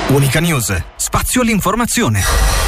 Unica News, spazio all'informazione.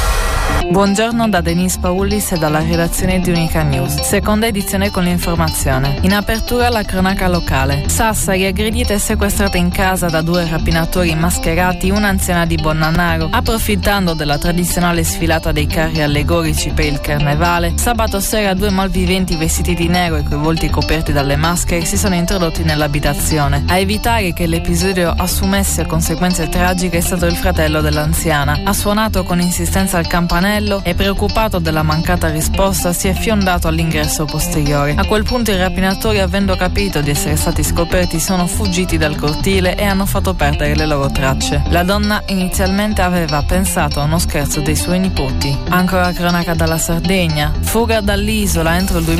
Buongiorno da Denise Paullis e dalla redazione di Unica News. Seconda edizione con l'informazione. In apertura la cronaca locale. Sassari, aggredita e sequestrata in casa da 2 rapinatori mascherati un'anziana di Bonnanaro. Approfittando della tradizionale sfilata dei carri allegorici per il carnevale, sabato sera 2 malviventi vestiti di nero e coi volti coperti dalle maschere si sono introdotti nell'abitazione. A evitare che l'episodio assumesse conseguenze tragiche è stato il fratello dell'anziana. Ha suonato con insistenza al campanello e, preoccupato della mancata risposta, si è fiondato all'ingresso posteriore. A quel punto i rapinatori, avendo capito di essere stati scoperti, sono fuggiti dal cortile e hanno fatto perdere le loro tracce. La donna inizialmente aveva pensato a uno scherzo dei suoi nipoti. Ancora cronaca dalla Sardegna. Fuga dall'isola entro il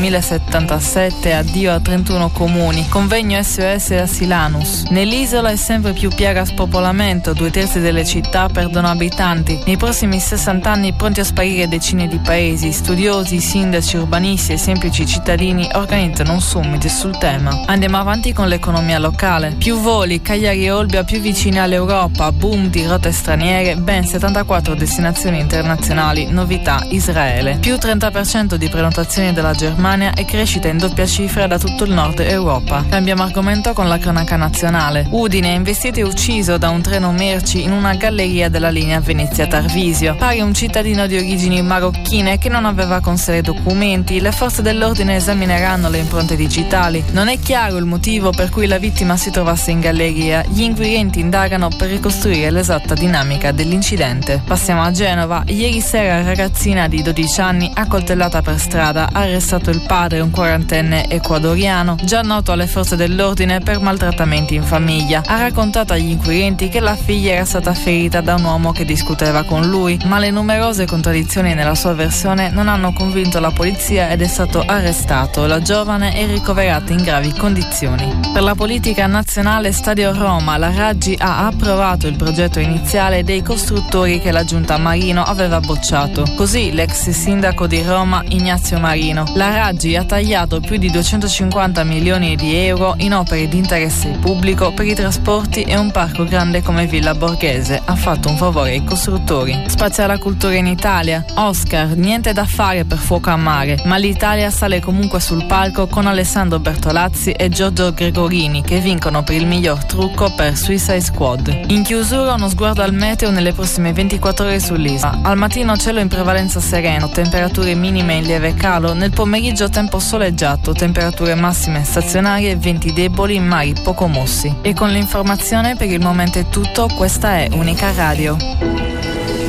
2077, addio a 31 comuni. Convegno SOS a Silanus. Nell'isola è sempre più piaga spopolamento, 2/3 delle città perdono abitanti. Nei prossimi 60 anni pronti a sparire decine di paesi. Studiosi, sindaci, urbanisti e semplici cittadini organizzano un summit sul tema. Andiamo avanti con l'economia locale. Più voli, Cagliari e Olbia più vicini all'Europa, boom di rotte straniere, ben 74 destinazioni internazionali, novità Israele. Più 30% di prenotazioni dalla Germania e crescita in doppia cifra da tutto il nord Europa. Cambiamo argomento con la cronaca nazionale. Udine, investito e ucciso da un treno merci in una galleria della linea Venezia-Tarvisio. Pare un cittadino di origini marocchine che non aveva con sé documenti. Le forze dell'ordine esamineranno le impronte digitali. Non è chiaro il motivo per cui la vittima si trovasse in galleria. Gli inquirenti indagano per ricostruire l'esatta dinamica dell'incidente. Passiamo a Genova. Ieri sera ragazzina di 12 anni accoltellata per strada, arrestato il padre, un 40enne ecuadoriano, già noto alle forze dell'ordine per maltrattamenti in famiglia. Ha raccontato agli inquirenti che la figlia era stata ferita da un uomo che discuteva con lui, ma le numerose contraddizioni nella sua versione non hanno convinto la polizia ed è stato arrestato. La giovane è ricoverata in gravi condizioni. Per la politica nazionale Stadio Roma, la Raggi ha approvato il progetto iniziale dei costruttori che la giunta Marino aveva bocciato. Così l'ex sindaco di Roma Ignazio Marino. La Raggi ha tagliato più di 250 milioni di euro in opere di interesse pubblico per i trasporti e un parco grande come Villa Borghese. Ha fatto un favore ai costruttori. Spazio alla cultura in Italia. Oscar, niente da fare per Fuoco a Mare, ma l'Italia sale comunque sul palco con Alessandro Bertolazzi e Giorgio Gregorini che vincono per il miglior trucco per Suicide Squad. In chiusura uno sguardo al meteo nelle prossime 24 ore sull'isola. Al mattino cielo in prevalenza sereno, temperature minime in lieve calo, nel pomeriggio tempo soleggiato, temperature massime stazionarie e venti deboli in mari poco mossi. E con l'informazione per il momento è tutto, questa è Unica Radio.